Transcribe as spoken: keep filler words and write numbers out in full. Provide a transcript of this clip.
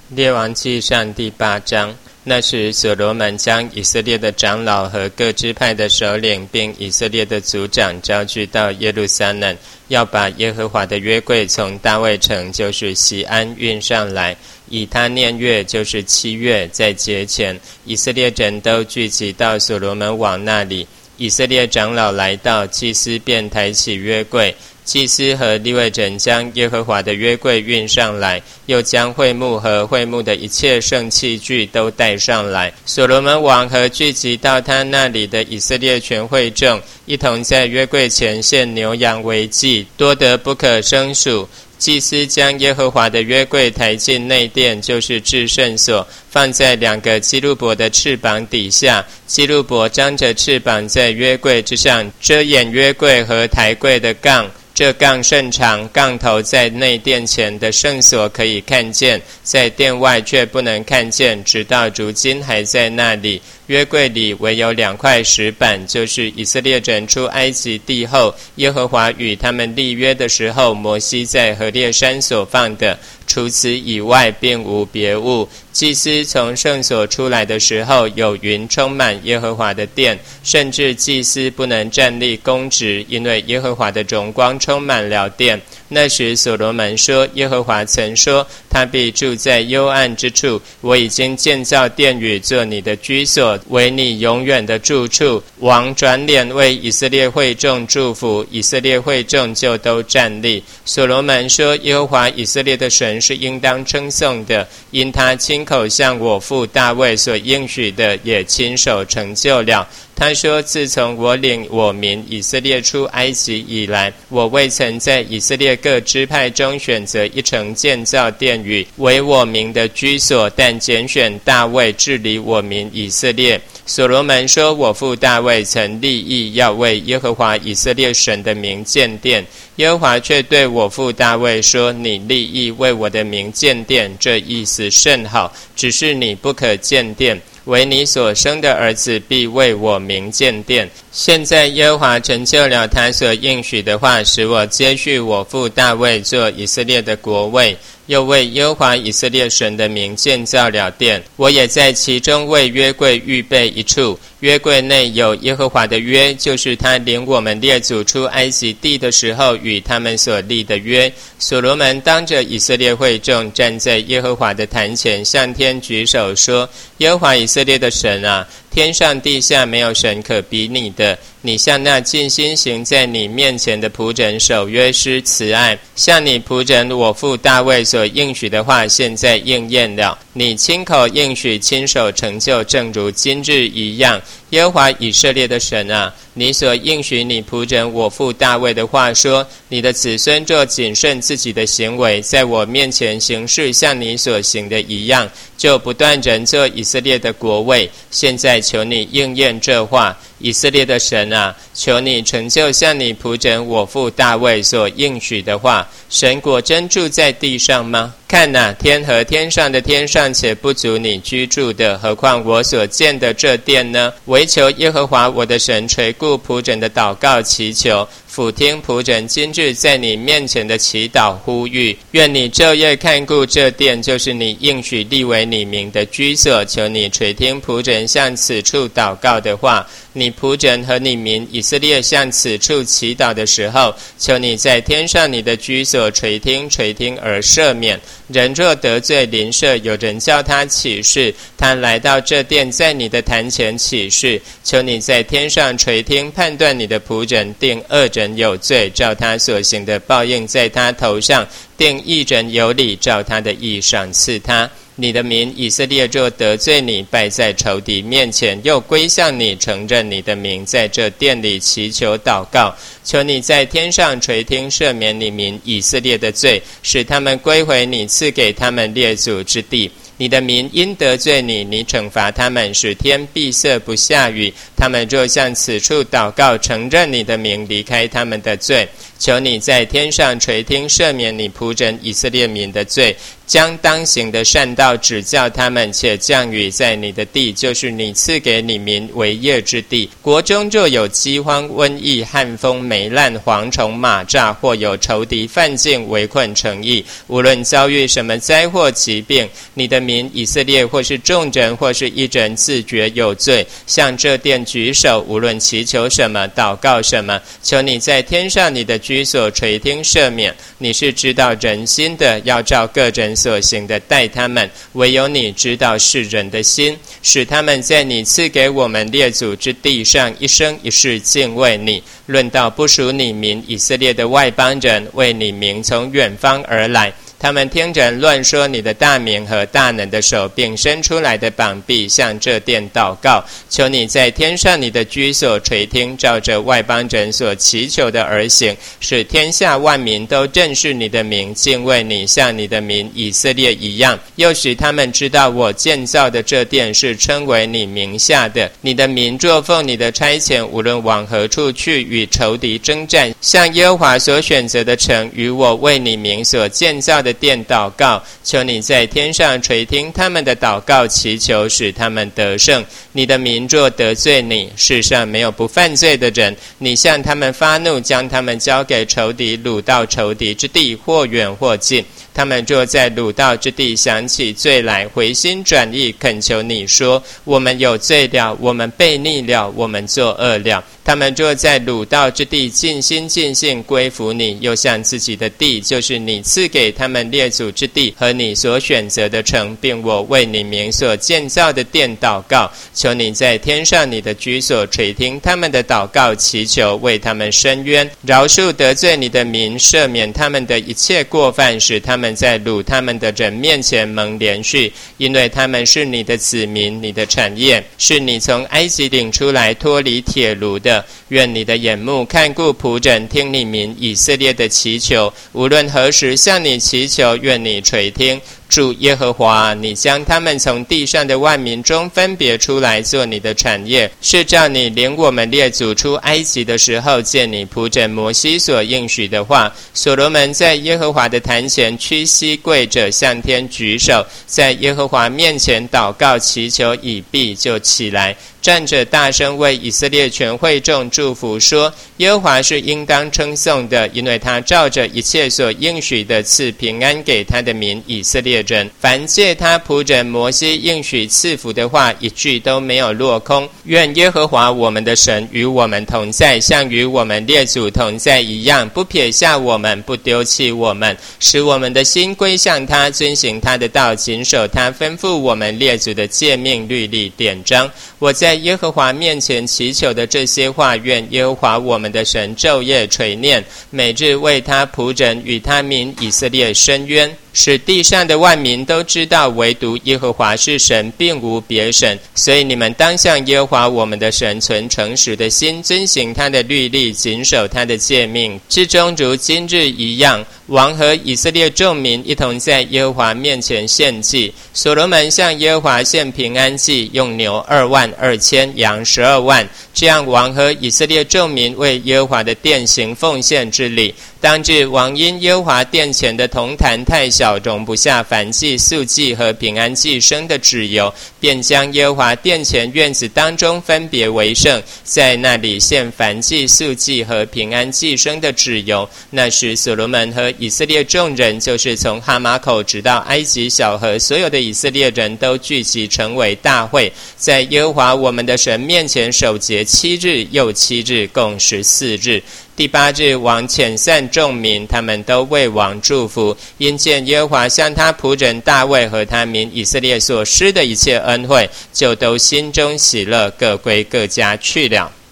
列王纪上第八章。那时所罗门将以色列的长老和各支派的首领，并以色列的族长招聚到耶路撒冷，要把耶和华的约柜从大卫城，就是锡安运上来。以他念月，就是七月，在节前，以色列人都聚集到所罗门王那里。以色列长老来到，祭司便抬起约柜。祭司和利未人将耶和华的约柜运上来，又将会幕和会幕的一切圣器具都带上来。所罗门王和聚集到他那里的以色列全会众，一同在约柜前献牛羊为祭，多得不可胜数。祭司将耶和华的约柜抬进内殿，就是至圣所，放在两个基路伯的翅膀底下。基路伯张着翅膀在约柜之上，遮掩约柜和抬柜的杠。这杠甚长，杠头在内殿前的圣所可以看见，在殿外却不能看见，直到如今还在那里。约柜里唯有两块石板，就是以色列人出埃及地后，耶和华与他们立约的时候，摩西在何烈山所放的。除此以外，并无别物。祭司从圣所出来的时候，有云充满耶和华的殿，甚至祭司不能站立供职，因为耶和华的荣光充满了殿。那时所罗门说，耶和华曾说，他必住在幽暗之处，我已经建造殿宇做你的居所，为你永远的住处。王转脸为以色列会众祝福，以色列会众就都站立。所罗门说，耶和华以色列的神是应当称颂的，因他亲口向我父大卫所应许的，也亲手成就了。他说，自从我领我民以色列出埃及以来，我未曾在以色列各支派中选择一城建造殿宇，为我民的居所，但拣选大卫治理我民以色列。所罗门说，我父大卫曾立意要为耶和华以色列神的名建殿。耶和华却对我父大卫说，你立意为我的名建殿，这意思甚好，只是你不可建殿，为你所生的儿子必为我名建殿。现在耶和华成就了他所应许的话，使我接续我父大卫做以色列的国位，又为耶和华以色列神的名建造了殿。我也在其中为约柜预备一处，约柜内有耶和华的约，就是他领我们列祖出埃及地的时候与他们所立的约。所罗门当着以色列会众站在耶和华的坛前，向天举手说，耶和华以色列的神啊，天上地下没有神可比你的，你向那尽心行在你面前的仆人守约施慈爱，向你仆人我父大卫所应许的话现在应验了。你亲口应许，亲手成就，正如今日一样。耶和华以色列的神啊，你所应许你仆人我父大卫的话说，你的子孙若谨慎自己的行为，在我面前行事像你所行的一样，就不断人做以色列的国位。现在求你应验这话。以色列的神啊，求你成就像你仆人我父大卫所应许的话。神果真住在地上吗？看哪，天和天上的天尚且不足你居住的，何况我所建的这殿呢？唯求耶和华我的神垂顾仆人的祷告祈求，俯听仆人今日在你面前的祈祷呼吁。愿你昼夜看顾这殿，就是你应许立为你名的居所。求你垂听仆人向此处祷告的话。你仆人和你民以色列向此处祈祷的时候，求你在天上你的居所垂听垂听而赦免。人若得罪邻舍，有人叫他起誓，他来到这殿，在你的坛前起誓，求你在天上垂听，判断你的仆人，定恶人有罪，照他所行的报应在他头上，定义人有理，照他的义赏赐他。你的民以色列若得罪你，败在仇敌面前，又归向你，承认你的名，在这殿里祈求祷告，求你在天上垂听，赦免你民以色列的罪，使他们归回你赐给他们列祖之地。你的民因得罪你，你惩罚他们，使天闭塞不下雨。他们若向此处祷告，承认你的名，离开他们的罪，求你在天上垂听，赦免你仆人以色列民的罪， 将当行的善道指教他们，且降雨在你的地，就是你赐给你民为业之地。国中若有饥荒、瘟疫、旱风、霉烂、蝗虫、蚂蚱，或有仇敌犯境围困城邑，无论遭遇什么灾祸疾病，你的民以色列或是众人或是一人自觉有罪，向这殿举手，无论祈求什么、祷告什么，求你在天上你的居所垂听赦免。你是知道人心的，要照个人所行的待他们，唯有你知道世人的心，使他们在你赐给我们列祖之地上一生一世敬畏你。论到不属你民以色列的外邦人，为你名从远方而来，他们听人乱说你的大名和大能的手，并伸出来的膀臂向这殿祷告，求你在天上你的居所垂听，照着外邦人所祈求的而行，使天下万民都认识你的名，敬畏你，像你的民以色列一样。又使他们知道我建造的这殿是称为你名下的。你的民若奉你的差遣，无论往何处去，与仇敌征战，向耶和华所选择的城，与我为你名所建造的殿祷告，求你在天上垂听他们的祷告祈求，使他们得胜。你的民若得罪你，世上没有不犯罪的人，你向他们发怒，将他们交给仇敌，掳到仇敌之地，或远或近。他们若在掳到之地想起罪来，回心转意，恳求你说，我们有罪了，我们悖逆了，我们作恶了。他们若在掳到之地尽心尽性归服你，又向自己的地，就是你赐给他们列祖之地和你所选择的城，并我为你名所建造的殿祷告，求你在天上你的居所垂听他们的祷告祈求，为他们伸冤，饶恕得罪你的民，赦免他们的一切过犯，使他们在掳他们的人面前蒙连续，因为他们是你的子民，你的产业，是你从埃及领出来脱离铁炉的。愿你的眼目看顾仆人，听你民以色列的祈求，无论何时向你祈求，愿你垂听。主耶和华，你将他们从地上的万民中分别出来做你的产业，是照你领我们列祖出埃及的时候，借你仆人摩西所应许的话。所罗门在耶和华的坛前屈膝跪着，向天举手，在耶和华面前祷告祈求已毕，就起来站着大声为以色列全会众祝福说，耶和华是应当称颂的，因为他照着一切所应许的赐平安给他的民以色列人。凡借他仆人摩西应许赐福的话，一句都没有落空。愿耶和华我们的神与我们同在，像与我们列祖同在一样，不撇下我们，不丢弃我们，使我们的心归向他，遵行他的道，谨守他吩咐我们列祖的诫命律例典章。我在耶和华面前祈求的这些话，愿耶和华我们的神昼夜垂念，每日为他仆人与他民以色列伸冤，使地上的万民都知道唯独耶和华是神，并无别神。所以你们当向耶和华我们的神存诚实的心，遵行他的律例，谨守他的诫命，至终如今日一样。王和以色列众民一同在耶和华面前献祭。所罗门向耶和华献平安祭，用牛二万二千，羊十二万。这样王和以色列众民为耶和华的殿行奉献之礼。当日王因耶和华殿前的铜坛太小，容不下燔祭、素祭和平安祭生的脂油，便将耶和华殿前院子当中分别为圣，在那里献燔祭、素祭和平安祭生的脂油。那时所罗门和以色列众人，就是从哈马口直到埃及小河，所有的以色列人都聚集成为大会，在耶和华我们的神面前守节七日又七日，共十四日。第八日王遣散众民，他们都为王祝福，因见耶和华向他仆人大卫和他民以色列所施的一切恩惠，就都心中喜乐，各归各家去了。